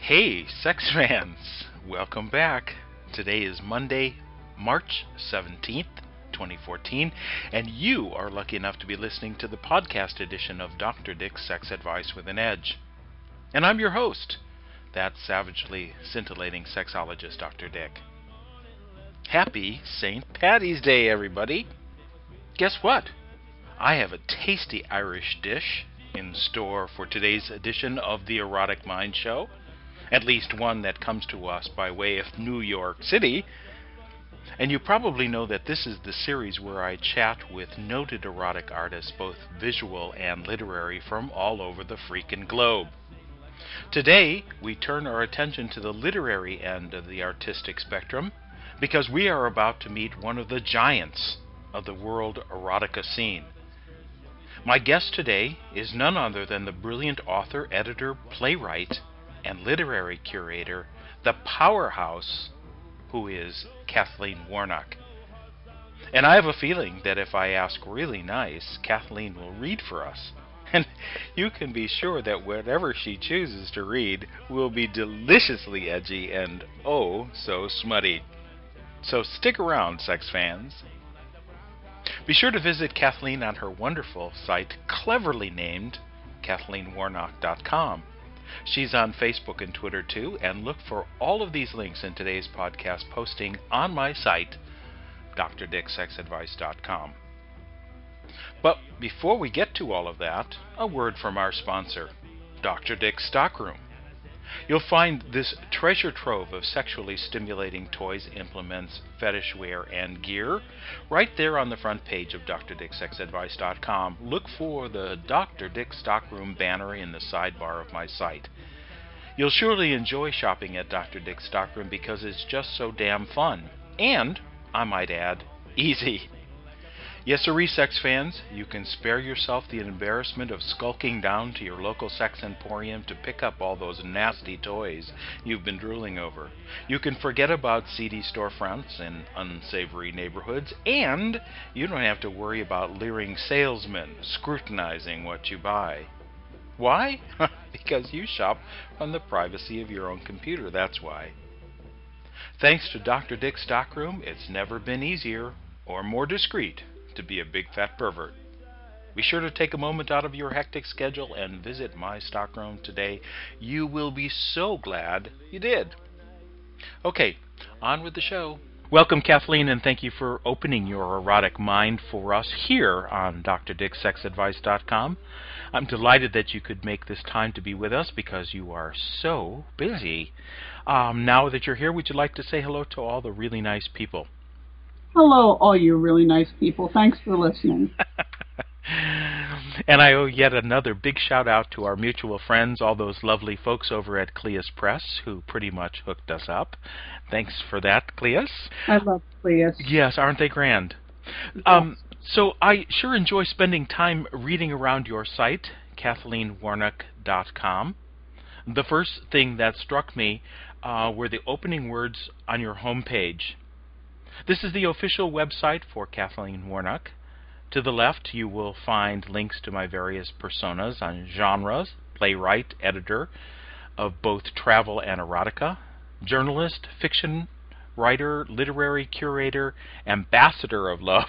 Hey, sex fans! Welcome back. Today is Monday, March 17th, 2014, and you are lucky enough to be listening to the podcast edition of Dr. Dick's Sex Advice with an Edge. And I'm your host, that savagely scintillating sexologist, Dr. Dick. Happy St. Paddy's Day, everybody! Guess what? I have a tasty Irish dish in store for today's edition of the Erotic Mind Show. At least one that comes to us by way of New York City. And you probably know that this is the series where I chat with noted erotic artists, both visual and literary, from all over the freaking globe. Today, we turn our attention to the literary end of the artistic spectrum because we are about to meet one of the giants of the world erotica scene. My guest today is none other than the brilliant author, editor, playwright, and literary curator, the powerhouse who is Kathleen Warnock. And I have a feeling that if I ask really nice, Kathleen will read for us. And you can be sure that whatever she chooses to read will be deliciously edgy and oh so smutty. So stick around, sex fans. Be sure to visit Kathleen on her wonderful site, cleverly named KathleenWarnock.com. She's on Facebook and Twitter too, and look for all of these links in today's podcast posting on my site, drdicksexadvice.com. But before we get to all of that, a word from our sponsor, Dr. Dick's Stockroom. You'll find this treasure trove of sexually stimulating toys, implements, fetish wear, and gear right there on the front page of drdicksexadvice.com. Look for the Dr. Dick's Stockroom banner in the sidebar of my site. You'll surely enjoy shopping at Dr. Dick's Stockroom because it's just so damn fun. And, I might add, easy. Yes, sirree, sex fans, you can spare yourself the embarrassment of skulking down to your local sex emporium to pick up all those nasty toys you've been drooling over. You can forget about seedy storefronts in unsavory neighborhoods, and you don't have to worry about leering salesmen scrutinizing what you buy. Why? Because you shop from the privacy of your own computer, that's why. Thanks to Dr. Dick's Stockroom, it's never been easier or more discreet to be a big fat pervert. Be sure to take a moment out of your hectic schedule and visit my stockroom today. You will be so glad you did. Okay, on with the show. Welcome, Kathleen, and thank you for opening your erotic mind for us here on drdicksexadvice.com. I'm delighted that you could make this time to be with us because you are so busy. Now that you're here, would you like to say hello to all the really nice people? Hello, all you really nice people. Thanks for listening. And I owe yet another big shout out to our mutual friends, all those lovely folks over at Cleus Press who pretty much hooked us up. Thanks for that, Cleus. I love Cleus. Yes, aren't they grand? Yes. So I sure enjoy spending time reading around your site, KathleenWarnock.com. The first thing that struck me were the opening words on your homepage. This is the official website for Kathleen Warnock. To the left, you will find links to my various personas on genres, playwright, editor of both travel and erotica, journalist, fiction writer, literary curator, ambassador of love,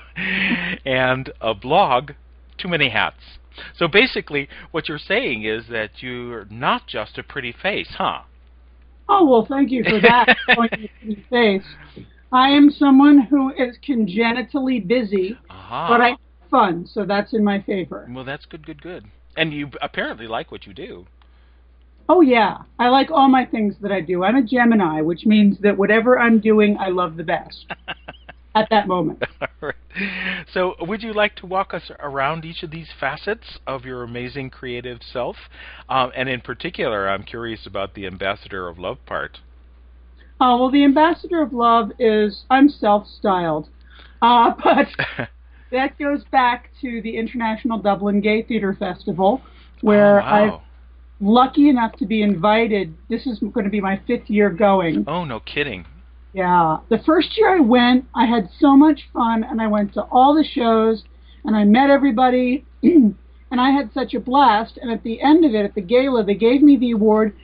and a blog, Too Many Hats. So basically, what you're saying is that you're not just a pretty face, huh? Oh, well, thank you for that. Pretty face. I am someone who is congenitally busy, but I have fun, so that's in my favor. Well, that's good. And you apparently like what you do. Oh, yeah. I like all my things that I do. I'm a Gemini, which means that whatever I'm doing, I love the best at that moment. All right. So would you like to walk us around each of these facets of your amazing creative self? And in particular, I'm curious about the ambassador of love part. Well, the ambassador of love is, I'm self-styled, but that goes back to the International Dublin Gay Theatre Festival, where I'm lucky enough to be invited. This is going to be my 5th year going. Oh, no kidding. Yeah. The first year I went, I had so much fun, and I went to all the shows, and I met everybody, and I had such a blast. And at the end of it, at the gala, they gave me the award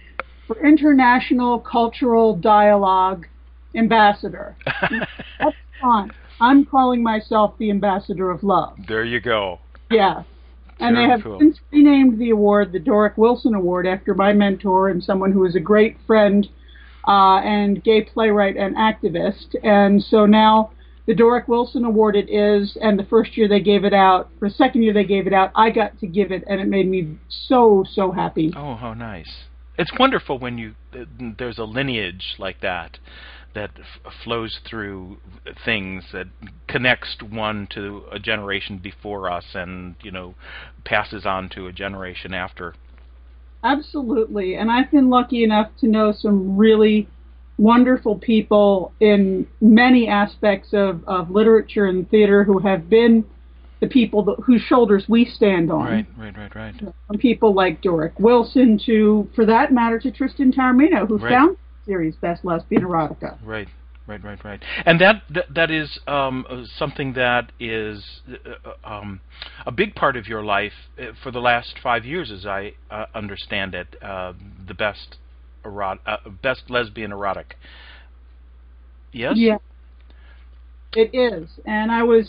for International Cultural Dialogue Ambassador. That's fine. I'm calling myself the Ambassador of Love. There you go. Yeah. And Very they have cool. since renamed the award the Doric Wilson Award after my mentor and someone who is a great friend and gay playwright and activist. And so now the Doric Wilson Award it is, and the first year they gave it out, for the second year they gave it out, I got to give it, and it made me so, so happy. Oh, how nice. It's wonderful when there's a lineage like that flows through things, that connects one to a generation before us and, passes on to a generation after. Absolutely. And I've been lucky enough to know some really wonderful people in many aspects of literature and theater who have been the people whose shoulders we stand on. Right. From people like Doric Wilson to, for that matter, to Tristan Taormino, who found the series Best Lesbian Erotica. Right. And that is something that is a big part of your life for the last 5 years, as I understand it. The best lesbian erotic. Yes. Yeah, it is, and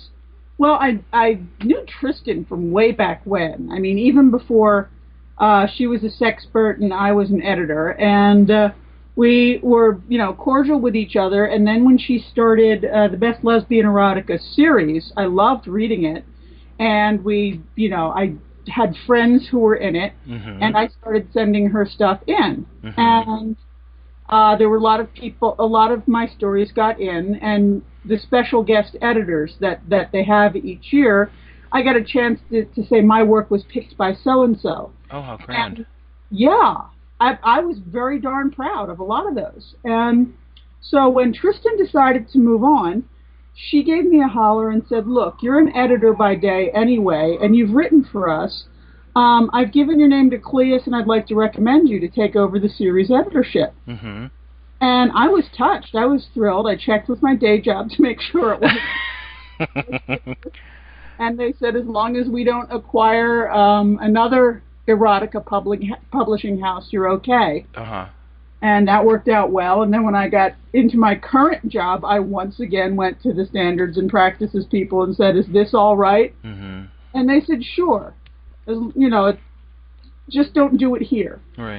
I knew Tristan from way back when. I mean, even before she was a sexpert and I was an editor, and we were, cordial with each other. And then when she started the Best Lesbian Erotica series, I loved reading it, and I had friends who were in it, and I started sending her stuff in, and there were a lot of people. A lot of my stories got in, and the special guest editors that they have each year, I got a chance to say my work was picked by so-and-so. Oh, how grand. And, yeah, I was very darn proud of a lot of those. And so when Tristan decided to move on, she gave me a holler and said, look, you're an editor by day anyway, and you've written for us. I've given your name to Cleus, and I'd like to recommend you to take over the series editorship. And I was touched. I was thrilled. I checked with my day job to make sure it was. And they said, as long as we don't acquire another erotica publishing house, you're okay. And that worked out well. And then when I got into my current job, I once again went to the standards and practices people and said, is this all right? And they said, sure. Just don't do it here. Right.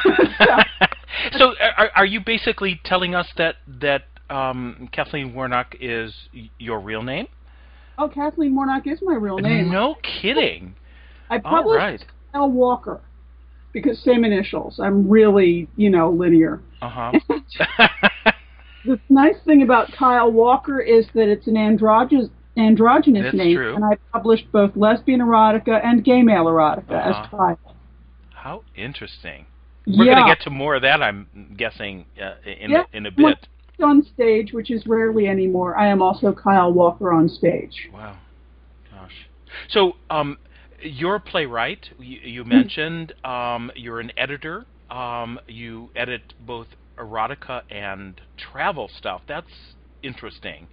So are you basically telling us that Kathleen Warnock is your real name? Oh, Kathleen Warnock is my real name. No kidding. I published Kyle Walker because same initials. I'm really, linear. The nice thing about Kyle Walker is that it's an androgynous That's name, true. and I published both lesbian erotica and gay male erotica as Kyle. How interesting. We're going to get to more of that, I'm guessing, in a bit. On stage, which is rarely anymore, I am also Kyle Walker on stage. Wow. Gosh. So, you're a playwright, you mentioned. You're an editor. You edit both erotica and travel stuff. That's interesting.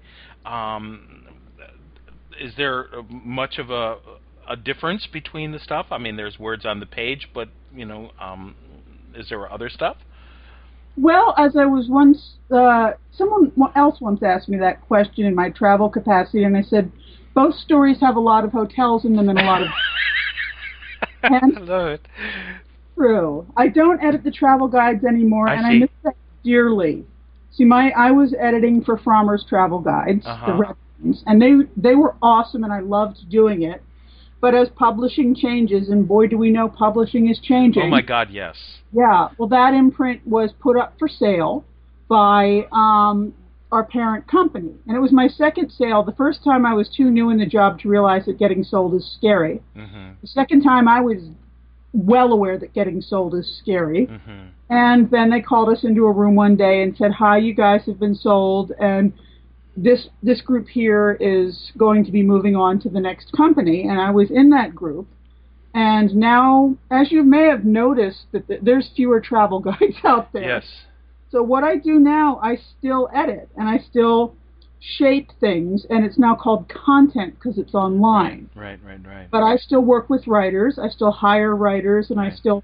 Is there much of a difference between the stuff? I mean, there's words on the page, but, is there other stuff? Well, as I was once, someone else once asked me that question in my travel capacity, and I said, both stories have a lot of hotels in them and a lot of... I love it. True. I don't edit the travel guides anymore, I miss that dearly. See, I was editing for Frommer's Travel Guides, the red ones, and they were awesome, and I loved doing it. But as publishing changes, and boy, do we know publishing is changing. Oh, my God, yes. Yeah, well, that imprint was put up for sale by our parent company. And it was my second sale. The first time I was too new in the job to realize that getting sold is scary. The second time I was well aware that getting sold is scary. And then they called us into a room one day and said, hi, you guys have been sold, and this group here is going to be moving on to the next company. And I was in that group. And now, as you may have noticed, that there's fewer travel guides out there. Yes. So what I do now, I still edit, and I still shape things, and it's now called content because it's online. Right. But I still work with writers. I still hire writers, and I still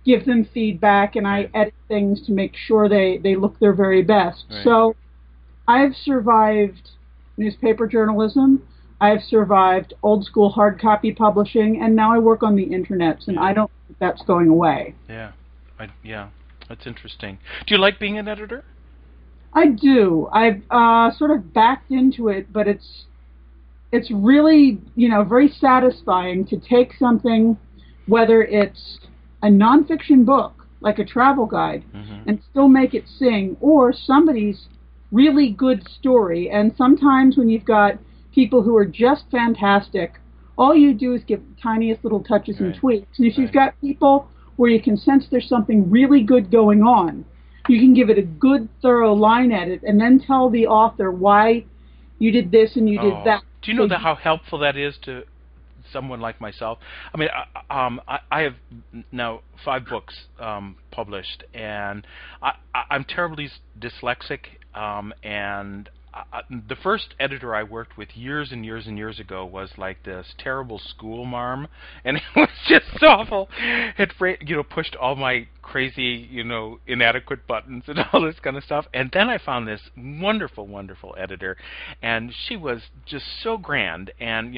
give them feedback, and I edit things to make sure they look their very best. Right. So I've survived newspaper journalism. I've survived old school hard copy publishing, and now I work on the internet, and I don't think that's going away. Yeah, that's interesting. Do you like being an editor? I do. I've sort of backed into it, but it's really, very satisfying to take something, whether it's a nonfiction book, like a travel guide, and still make it sing, or somebody's really good story. And sometimes when you've got people who are just fantastic, all you do is give the tiniest little touches and tweaks. And if you've got people where you can sense there's something really good going on, you can give it a good, thorough line edit and then tell the author why you did this and you did that. Do you know how helpful that is to someone like myself? I mean, I have now 5 books published, and I'm terribly dyslexic, and the first editor I worked with years and years and years ago was like this terrible school marm, and it was just awful. It pushed all my crazy, inadequate buttons and all this kind of stuff. And then I found this wonderful, wonderful editor, and she was just so grand. And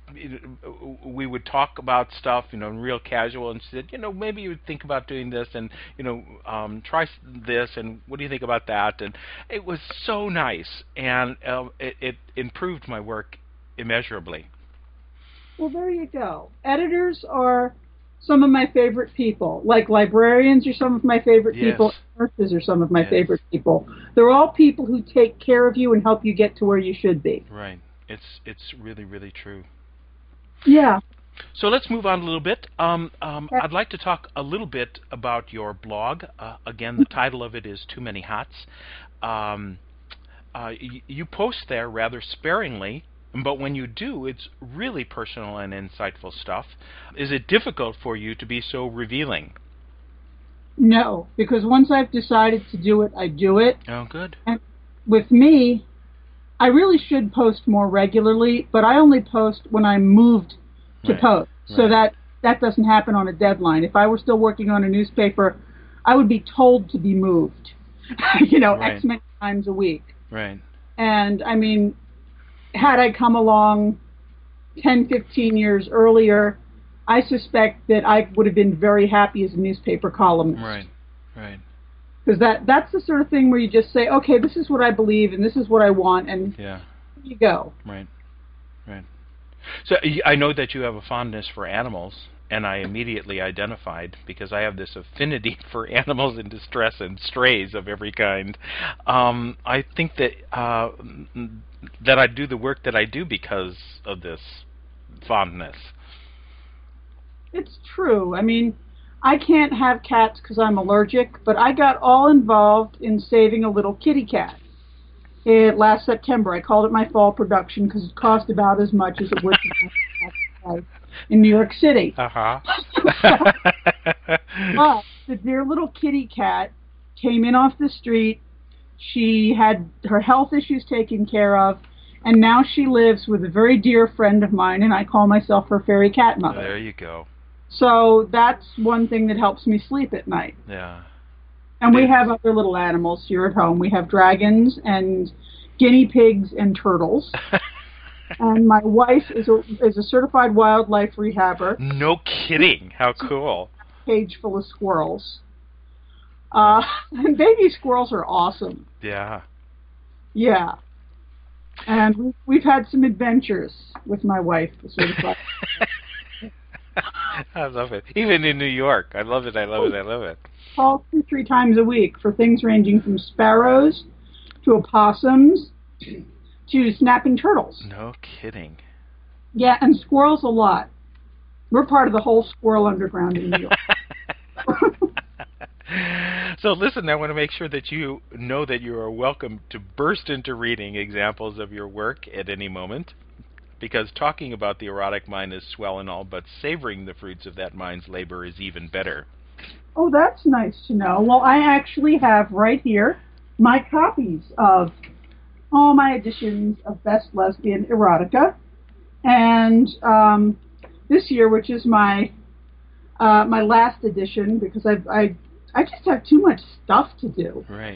we would talk about stuff, real casual, and she said, maybe you would think about doing this, and try this, and what do you think about that? And it was so nice, and it improved my work immeasurably. Well, there you go. Editors are some of my favorite people. Like librarians are some of my favorite people. Nurses are some of my favorite people. They're all people who take care of you and help you get to where you should be. Right. It's really, really true. Yeah. So let's move on a little bit. I'd like to talk a little bit about your blog. Again, the title of it is Too Many Hats. You post there rather sparingly, but when you do, it's really personal and insightful stuff. Is it difficult for you to be so revealing? No, because once I've decided to do it, I do it. Oh, good. And with me, I really should post more regularly, but I only post when I'm moved to post, so that doesn't happen on a deadline. If I were still working on a newspaper, I would be told to be moved, X many times a week. Right. And, I mean, had I come along 10, 15 years earlier, I suspect that I would have been very happy as a newspaper columnist. Right. Because that's the sort of thing where you just say, okay, this is what I believe and this is what I want, and here you go. Right. So I know that you have a fondness for animals, and I immediately identified, because I have this affinity for animals in distress and strays of every kind. I think that I do the work that I do because of this fondness. It's true. I mean, I can't have cats because I'm allergic, but I got all involved in saving a little kitty cat. Last September, I called it my fall production because it cost about as much as it would in New York City. But the dear little kitty cat came in off the street. She had her health issues taken care of, and now she lives with a very dear friend of mine, and I call myself her fairy cat mother. There you go. So that's one thing that helps me sleep at night. Yeah. And we have other little animals here at home. We have dragons and guinea pigs and turtles. And my wife is a certified wildlife rehabber. No kidding. How cool. Cage full of squirrels. And baby squirrels are awesome. Yeah. Yeah. And we've had some adventures with my wife. I love it. Even in New York. I love it. Call 2-3 times a week for things ranging from sparrows to opossums to snapping turtles. No kidding. Yeah, and squirrels a lot. We're part of the whole squirrel underground in New York. So listen, I want to make sure that you know that you are welcome to burst into reading examples of your work at any moment, because talking about the erotic mind is swell and all, but savoring the fruits of that mind's labor is even better. Oh, that's nice to know. Well, I actually have right here my copies of all my editions of Best Lesbian Erotica. And this year, which is my my last edition, because I just have too much stuff to do. Right.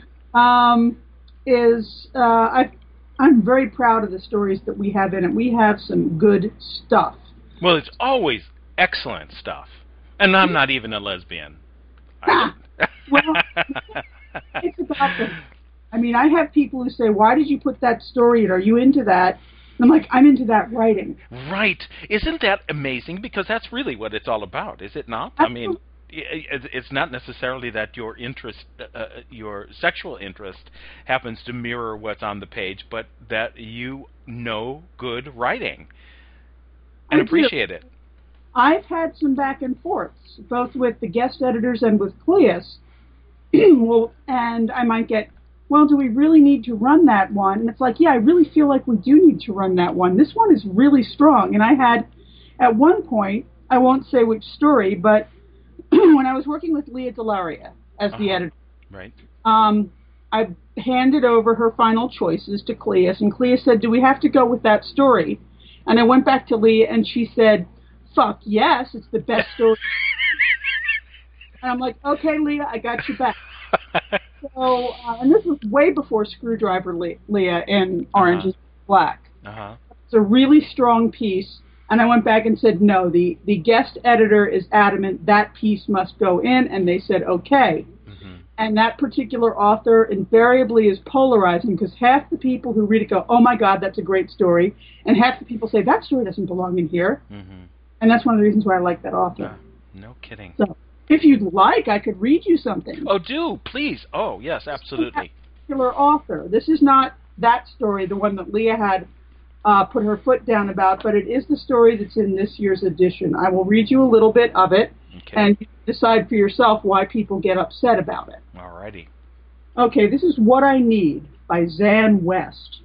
I'm very proud of the stories that we have in it. We have some good stuff. Well, it's always excellent stuff. And I'm not even a lesbian. Well, it's about them. I mean, I have people who say, why did you put that story in? Are you into that? And I'm like, I'm into that writing. Right. Isn't that amazing? Because that's really what it's all about, is it not? Absolutely. I mean, it's not necessarily that your interest, your sexual interest, happens to mirror what's on the page, but that you know good writing and appreciate it. I've had some back and forths, both with the guest editors and with Cleus. Well, and I might get, well, do we really need to run that one? And it's like, yeah, I really feel like we do need to run that one. This one is really strong. And I had, at one point, I won't say which story, but when I was working with Leah Delaria as the editor, right. I handed over her final choices to Cleus, and Cleus said, do we have to go with that story? And I went back to Leah, and she said, fuck yes, it's the best story. And I'm like, okay, Leah, I got you back. So, and this was way before Screwdriver Leah in Orange is Black. It's a really strong piece. And I went back and said, no, the guest editor is adamant that piece must go in, and they said, okay. And that particular author invariably is polarizing, because half the people who read it go, oh my God, that's a great story, and half the people say, that story doesn't belong in here. And that's one of the reasons why I like that author. No kidding. So, if you'd like, I could read you something. Oh, do, please. Oh, yes, absolutely. Particular author. This is not that story, the one that Leah had put her foot down about, but it is the story that's in this year's edition. I will read you a little bit of it, and you decide for yourself why people get upset about it. Alrighty. Okay, this is What I Need by Zan West.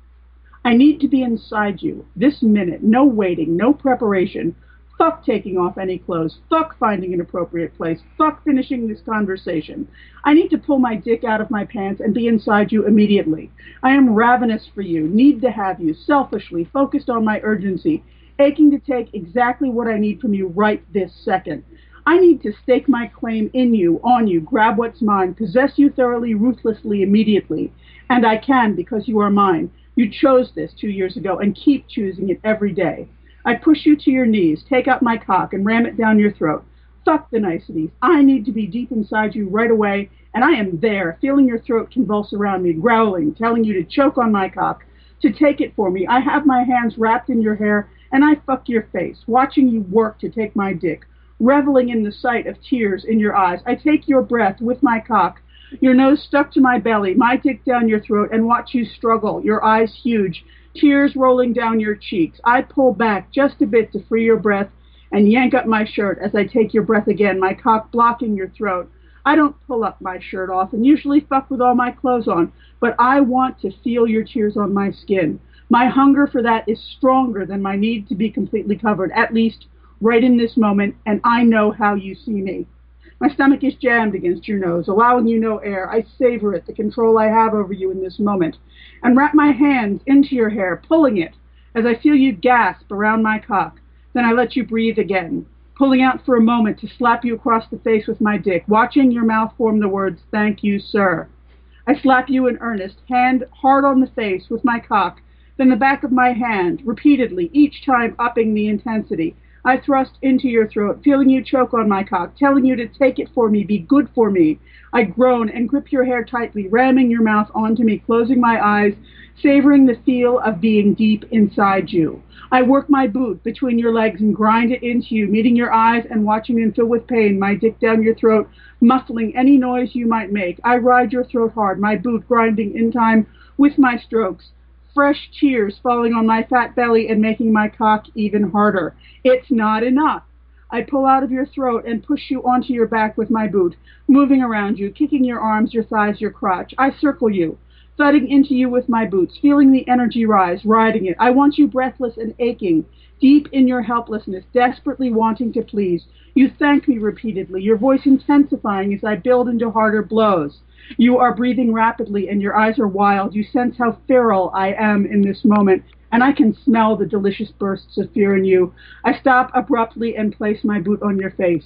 I need to be inside you, this minute, no waiting, no preparation. Fuck taking off any clothes. Fuck finding an appropriate place. Fuck finishing this conversation. I need to pull my dick out of my pants and be inside you immediately. I am ravenous for you, need to have you, selfishly, focused on my urgency, aching to take exactly what I need from you right this second. I need to stake my claim in you, on you, grab what's mine, possess you thoroughly, ruthlessly, immediately. And I can, because you are mine. You chose this 2 years ago and keep choosing it every day. I push you to your knees, take out my cock, and ram it down your throat. Fuck the niceties. I need to be deep inside you right away, and I am there, feeling your throat convulse around me, growling, telling you to choke on my cock, to take it for me. I have my hands wrapped in your hair, and I fuck your face, watching you work to take my dick, reveling in the sight of tears in your eyes. I take your breath with my cock, your nose stuck to my belly, my dick down your throat, and watch you struggle, your eyes huge, tears rolling down your cheeks. I pull back just a bit to free your breath and yank up my shirt as I take your breath again, my cock blocking your throat. I don't pull up my shirt off and usually fuck with all my clothes on, but I want to feel your tears on my skin. My hunger for that is stronger than my need to be completely covered, at least right in this moment, and I know how you see me. My stomach is jammed against your nose, allowing you no air. I savor it, the control I have over you in this moment, and wrap my hands into your hair, pulling it, as I feel you gasp around my cock. Then I let you breathe again, pulling out for a moment to slap you across the face with my dick, watching your mouth form the words, "Thank you, sir." I slap you in earnest, hand hard on the face with my cock, then the back of my hand, repeatedly, each time upping the intensity. I thrust into your throat, feeling you choke on my cock, telling you to take it for me, be good for me. I groan and grip your hair tightly, ramming your mouth onto me, closing my eyes, savoring the feel of being deep inside you. I work my boot between your legs and grind it into you, meeting your eyes and watching them fill with pain, my dick down your throat, muffling any noise you might make. I ride your throat hard, my boot grinding in time with my strokes. Fresh tears falling on my fat belly and making my cock even harder. It's not enough. I pull out of your throat and push you onto your back with my boot, moving around you, kicking your arms, your thighs, your crotch. I circle you, thudding into you with my boots, feeling the energy rise, riding it. I want you breathless and aching, deep in your helplessness, desperately wanting to please. You thank me repeatedly, your voice intensifying as I build into harder blows. You are breathing rapidly and your eyes are wild. You sense how feral I am in this moment, and I can smell the delicious bursts of fear in you. I stop abruptly and place my boot on your face.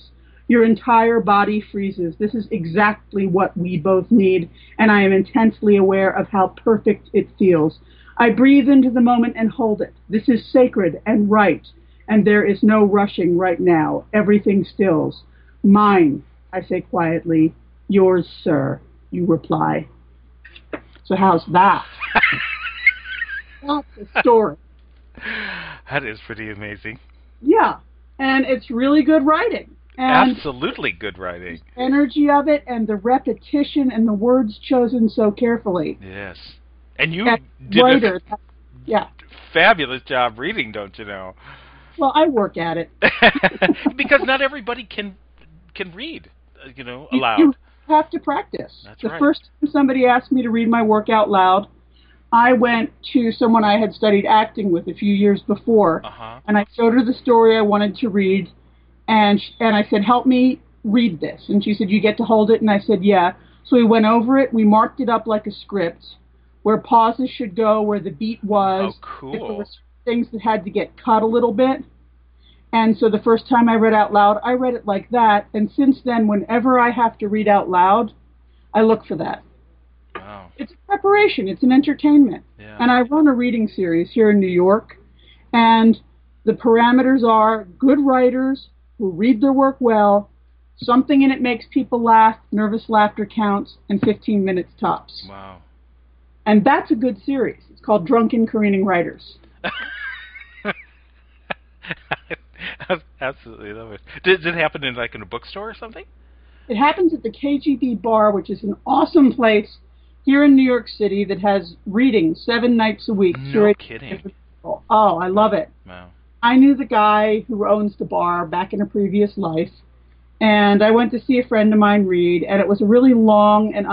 Your entire body freezes. This is exactly what we both need, and I am intensely aware of how perfect it feels. I breathe into the moment and hold it. This is sacred and right, and there is no rushing right now. Everything stills. Mine, I say quietly. Yours, sir, you reply. So how's that? That's the story. That is pretty amazing. Yeah, and it's really good writing. And absolutely good writing. The energy of it and the repetition and the words chosen so carefully. Yes. And you did a fabulous job reading, don't you know? Well, I work at it. Because not everybody can read, aloud. You have to practice. That's the right. first time somebody asked me to read my work out loud, I went to someone I had studied acting with a few years before, and I showed her the story I wanted to read, and I said, help me read this. And she said, you get to hold it? And I said, yeah. So we went over it. We marked it up like a script, where pauses should go, where the beat was. Oh, cool. If there were things that had to get cut a little bit. And so the first time I read out loud, I read it like that. And since then, whenever I have to read out loud, I look for that. Wow. It's preparation. It's an entertainment. Yeah. And I run a reading series here in New York. And the parameters are good writers who read their work well, something in it makes people laugh, nervous laughter counts, and 15 minutes tops. Wow. And that's a good series. It's called Drunken Careening Writers. I absolutely love it. Does it happen in a bookstore or something? It happens at the KGB Bar, which is an awesome place here in New York City that has readings 7 nights a week. No kidding. Oh, I love it. Wow. I knew the guy who owns the bar back in a previous life, and I went to see a friend of mine read, and it was a really long and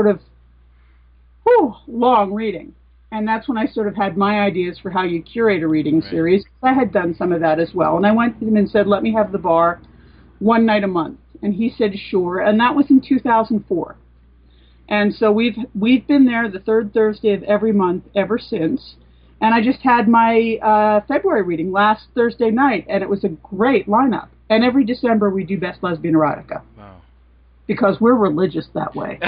long reading. And that's when I sort of had my ideas for how you curate a reading series. I had done some of that as well. And I went to him and said, let me have the bar 1 night a month. And he said, sure. And that was in 2004. And so we've been there the third Thursday of every month ever since. And I just had my February reading last Thursday night, and it was a great lineup. And every December we do Best Lesbian Erotica. Wow. Because we're religious that way.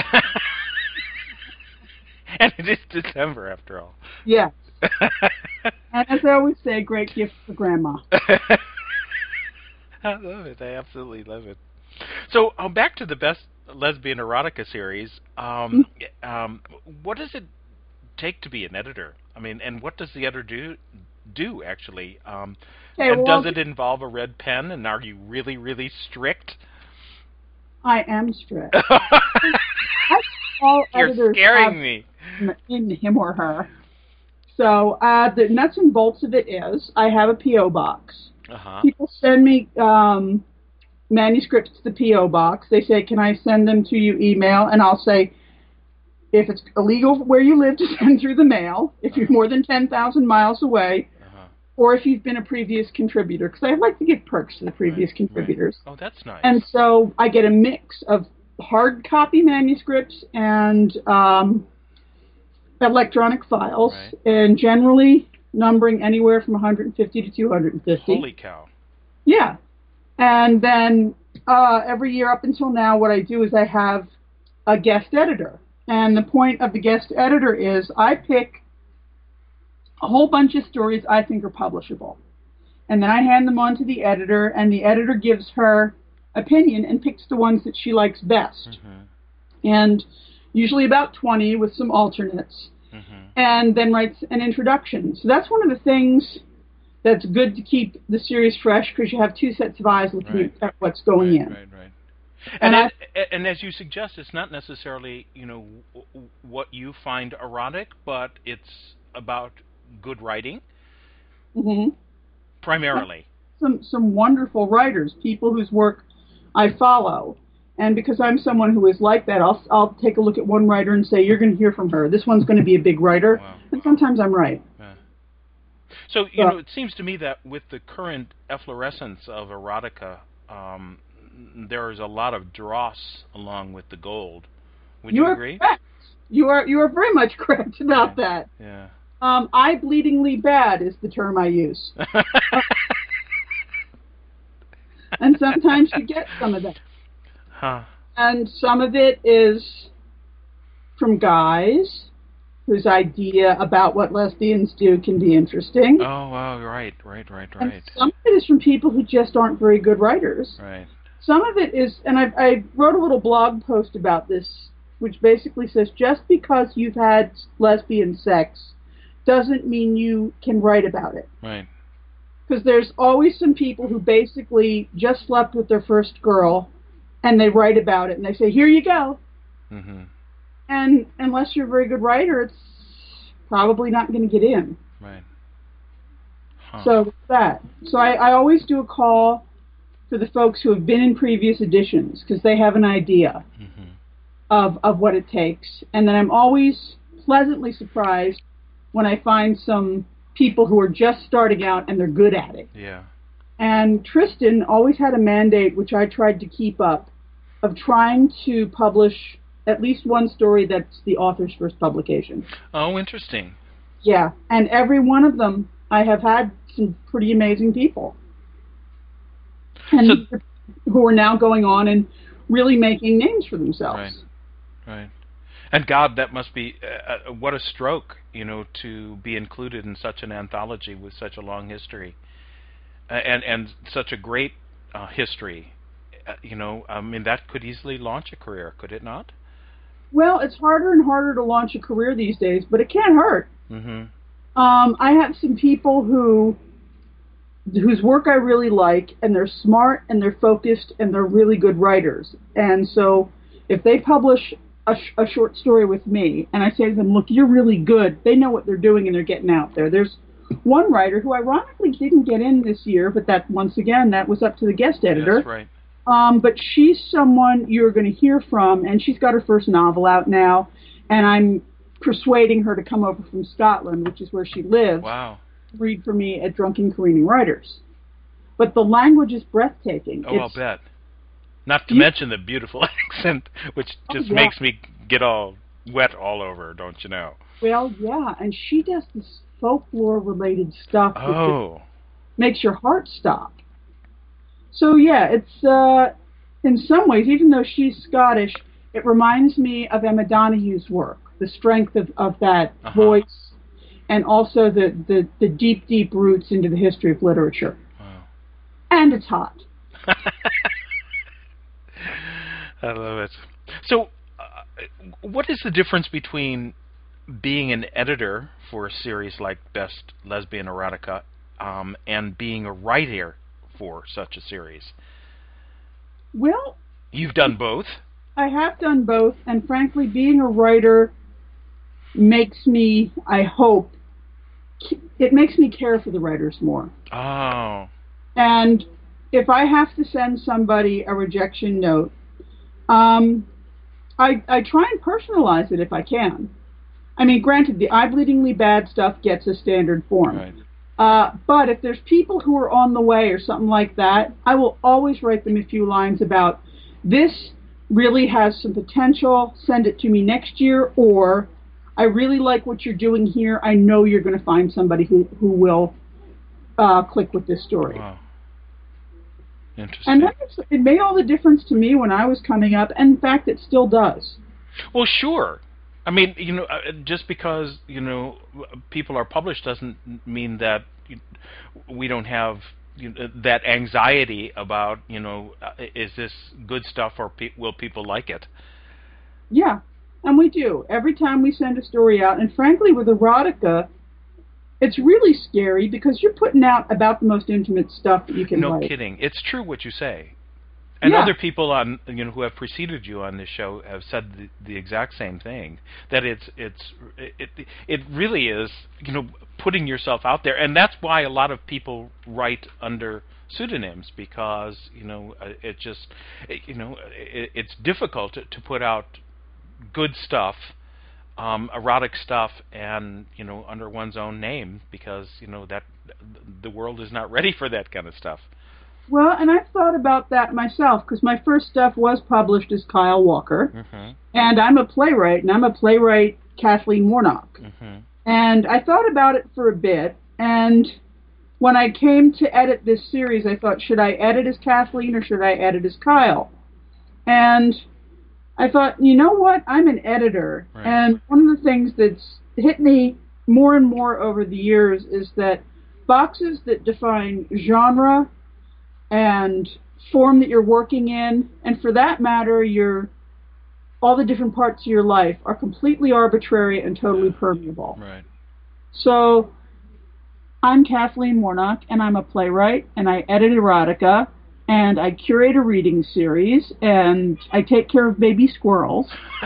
And it is December, after all. Yes. And as I always say, great gift for Grandma. I love it. I absolutely love it. So back to the Best Lesbian Erotica series. What does it take to be an editor? I mean, and what does the editor do actually? Does it involve a red pen? And are you really, really strict? I am strict. All You're scaring me. In him or her. So the nuts and bolts of it is I have a P.O. box. People send me manuscripts to the P.O. box. They say, can I send them to you email? And I'll say, if it's illegal where you live to send through the mail, if you're more than 10,000 miles away, or if you've been a previous contributor, because I like to give perks to the previous contributors. Right. Oh, that's nice. And so I get a mix of hard copy manuscripts and electronic files, and generally numbering anywhere from 150 to 250. Holy cow. Yeah. And then every year up until now, what I do is I have a guest editor. And the point of the guest editor is I pick a whole bunch of stories I think are publishable. And then I hand them on to the editor, and the editor gives her opinion and picks the ones that she likes best. And usually about 20 with some alternates. And then writes an introduction. So that's one of the things that's good to keep the series fresh, because you have 2 sets of eyes looking at what's going in. Right. And as you suggest, it's not necessarily, what you find erotic, but it's about good writing, primarily. Some wonderful writers, people whose work I follow. And because I'm someone who is like that, I'll take a look at one writer and say, you're going to hear from her. This one's going to be a big writer. Wow. And sometimes I'm right. Yeah. So, it seems to me that with the current efflorescence of erotica, there is a lot of dross along with the gold. Would you agree? Correct. You are very much correct about that. Yeah. Eye-bleedingly bad is the term I use. And sometimes you get some of that. Huh. And some of it is from guys whose idea about what lesbians do can be interesting. Oh, wow, right. And some of it is from people who just aren't very good writers. Right. Some of it is, and I wrote a little blog post about this, which basically says just because you've had lesbian sex doesn't mean you can write about it. Right. Because there's always some people who basically just slept with their first girl, and they write about it, and they say, here you go. Mm-hmm. And unless you're a very good writer, it's probably not going to get in. Right. Huh. So that. So I always do a call for the folks who have been in previous editions, because they have an idea of what it takes. And then I'm always pleasantly surprised when I find some people who are just starting out and they're good at it. Yeah. And Tristan always had a mandate, which I tried to keep up, of trying to publish at least one story that's the author's first publication. Oh, interesting. Yeah, and every one of them, I have had some pretty amazing people. And who are now going on and really making names for themselves. Right. And God, that must be, what a stroke, to be included in such an anthology with such a long history. And such a great history. I mean, that could easily launch a career, could it not? Well, it's harder and harder to launch a career these days, but it can't hurt. Mm-hmm. I have some people whose work I really like, and they're smart, and they're focused, and they're really good writers. And so if they publish a short story with me, and I say to them, look, you're really good, they know what they're doing, and they're getting out there. There's one writer who ironically didn't get in this year, but that, once again, that was up to the guest editor. That's right. But she's someone you're going to hear from, and she's got her first novel out now, and I'm persuading her to come over from Scotland, which is where she lives, wow, to read for me at Drunken Careening Writers. But the language is breathtaking. Oh, I'll bet. Not to mention the beautiful accent, which just makes me get all wet all over, don't you know? Well, yeah, and she does this folklore-related stuff that makes your heart stop. So, yeah, it's, in some ways, even though she's Scottish, it reminds me of Emma Donohue's work, the strength of that voice, and also the deep, deep roots into the history of literature. Wow. And it's hot. I love it. So, what is the difference between being an editor for a series like Best Lesbian Erotica and being a writer for such a series? Well, you've done both. I have done both, and frankly, being a writer makes me, I hope, it makes me care for the writers more. Oh. And if I have to send somebody a rejection note, I try and personalize it if I can. I mean, granted, the eye-bleedingly bad stuff gets a standard form. Right. But if there's people who are on the way or something like that, I will always write them a few lines about, this really has some potential, send it to me next year, or I really like what you're doing here, I know you're going to find somebody who will click with this story. Wow. Interesting. And it made all the difference to me when I was coming up, and in fact, it still does. Well, sure. I mean, just because, people are published doesn't mean that we don't have that anxiety about, is this good stuff or will people like it? Yeah, and we do. Every time we send a story out, and frankly, with erotica, it's really scary because you're putting out about the most intimate stuff that you can write. No kidding. It's true what you say. And other people on who have preceded you on this show have said the exact same thing, that it really is putting yourself out there, and that's why a lot of people write under pseudonyms, because it's difficult to put out good stuff, erotic stuff, and under one's own name, because that the world is not ready for that kind of stuff. Well, and I've thought about that myself, because my first stuff was published as Kyle Walker, and I'm a playwright, and I'm a playwright Kathleen Warnock. And I thought about it for a bit, and when I came to edit this series, I thought, should I edit as Kathleen or should I edit as Kyle? And I thought, you know what? I'm an editor. Right. And one of the things that's hit me more and more over the years is that boxes that define genre and form that you're working in, and for that matter, all the different parts of your life are completely arbitrary and totally permeable. Right. So I'm Kathleen Warnock, and I'm a playwright, and I edit erotica, and I curate a reading series, and I take care of baby squirrels.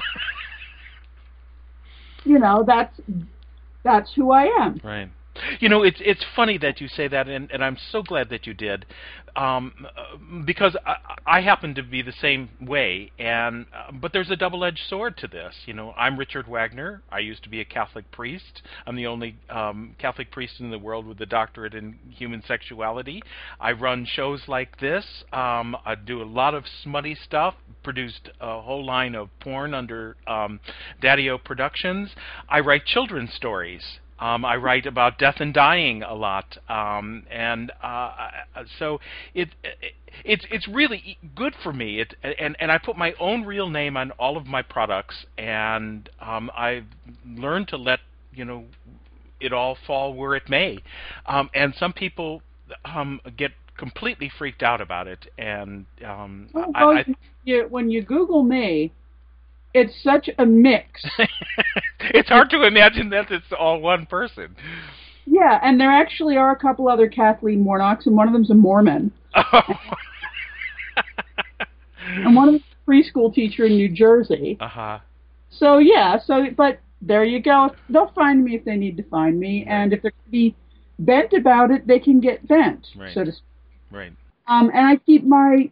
You know, that's who I am. Right. You know, it's funny that you say that, and I'm so glad that you did, because I happen to be the same way, but there's a double-edged sword to this. You know, I'm Richard Wagner. I used to be a Catholic priest. I'm the only Catholic priest in the world with a doctorate in human sexuality. I run shows like this. I do a lot of smutty stuff, produced a whole line of porn under Daddy-O Productions. I write children's stories. I write about death and dying a lot, so it's really good for me. And I put my own real name on all of my products, and I've learned to let it all fall where it may. And some people get completely freaked out about it, and when you Google me, it's such a mix. It's hard to imagine that it's all one person. Yeah, and there actually are a couple other Kathleen Warnocks, and one of them's a Mormon. Oh. And one of them's a preschool teacher in New Jersey. Uh-huh. So, yeah, but there you go. They'll find me if they need to find me, and if they're going to be bent about it, they can get bent, so to speak. Right. And I keep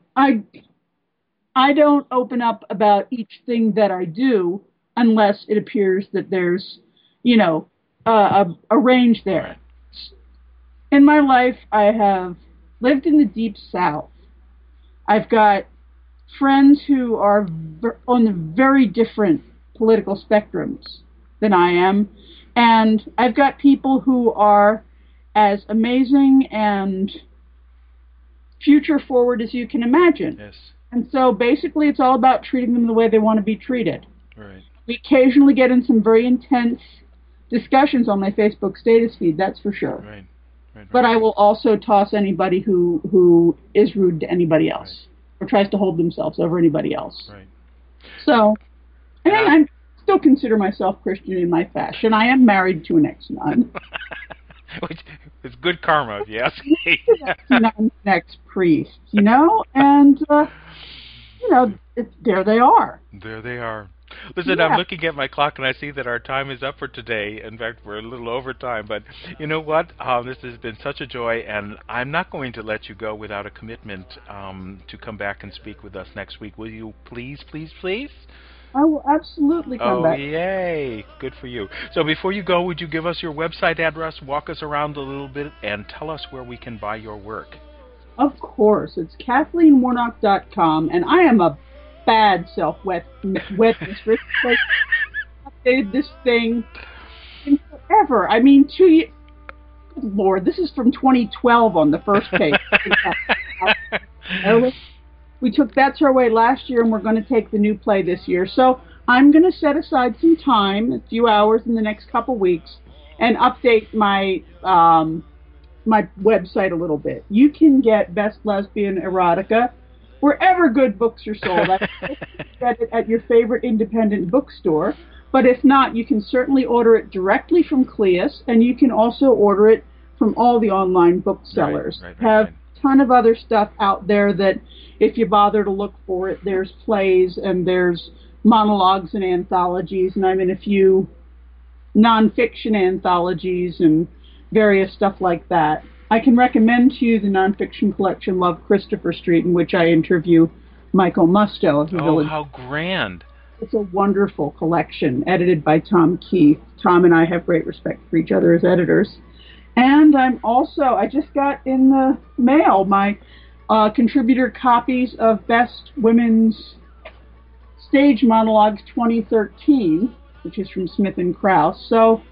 I don't open up about each thing that I do unless it appears that there's, a range there. Right. In my life, I have lived in the Deep South. I've got friends who are on the very different political spectrums than I am, and I've got people who are as amazing and future forward as you can imagine. Yes. And so basically it's all about treating them the way they want to be treated. Right. We occasionally get in some very intense discussions on my Facebook status feed, that's for sure. Right. But I will also toss anybody who is rude to anybody else or tries to hold themselves over anybody else. Right. So, and I still consider myself Christian in my fashion. I am married to an ex-nun. Which is good karma, if you ask me. An ex-priest, and, there they are. There they are. Listen, I'm looking at my clock, and I see that our time is up for today. In fact, we're a little over time. But you know what? This has been such a joy, and I'm not going to let you go without a commitment to come back and speak with us next week. Will you please, please, please? I will absolutely come back. Oh, yay. Good for you. So before you go, would you give us your website address, walk us around a little bit, and tell us where we can buy your work? Of course. It's KathleenWarnock.com, and I am a bad self-web mistress. I updated this thing in forever. I mean, 2 years. Good Lord, this is from 2012 on the first page. We took That's Our Way last year, and we're going to take the new play this year. So I'm going to set aside some time, a few hours in the next couple weeks, and update my my website a little bit. You can get Best Lesbian Erotica wherever good books are sold. I get it at your favorite independent bookstore. But if not, you can certainly order it directly from Cleus, and you can also order it from all the online booksellers. Have a ton of other stuff out there that, if you bother to look for it, there's plays and there's monologues and anthologies, and I'm in a few nonfiction anthologies and various stuff like that. I can recommend to you the nonfiction collection Love Christopher Street, in which I interview Michael Musto of the Village. Oh, how grand. It's a wonderful collection, edited by Tom Keith. Tom and I have great respect for each other as editors. And I just got in the mail my contributor copies of Best Women's Stage Monologues 2013, which is from Smith & Krause. So I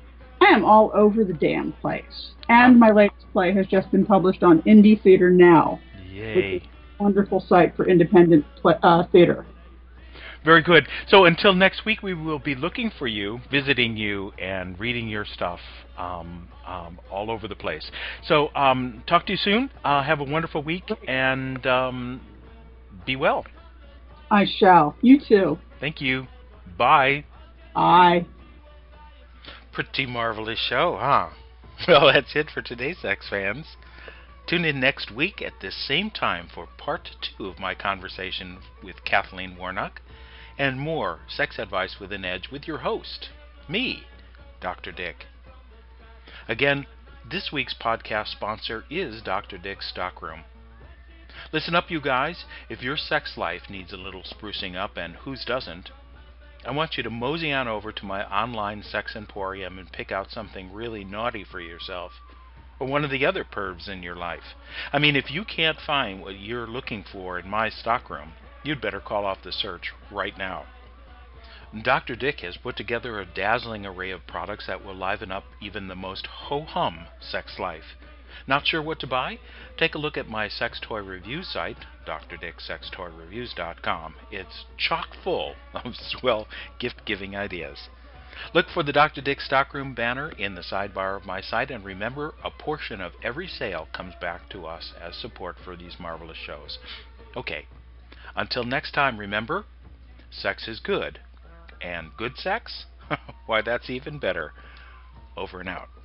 am all over the damn place. And my latest play has just been published on Indie Theater Now. Yay. Which is a wonderful site for independent theater. Very good. So until next week, we will be looking for you, visiting you, and reading your stuff all over the place. So talk to you soon. Have a wonderful week, and be well. I shall. You too. Thank you. Bye. Bye. Pretty marvelous show, huh? Well, that's it for today, sex fans. Tune in next week at this same time for part 2 of my conversation with Kathleen Warnock and more Sex Advice with an Edge with your host, me, Dr. Dick. Again, this week's podcast sponsor is Dr. Dick's Stockroom. Listen up, you guys. If your sex life needs a little sprucing up, and whose doesn't, I want you to mosey on over to my online sex emporium and pick out something really naughty for yourself, or one of the other pervs in your life. I mean, if you can't find what you're looking for in my stockroom, you'd better call off the search right now. Dr. Dick has put together a dazzling array of products that will liven up even the most ho-hum sex life. Not sure what to buy? Take a look at my sex toy review site, drdicksextoyreviews.com. It's chock full of swell gift-giving ideas. Look for the Dr. Dick Stockroom banner in the sidebar of my site, and remember, a portion of every sale comes back to us as support for these marvelous shows. Okay, until next time, remember, sex is good. And good sex? Why, that's even better. Over and out.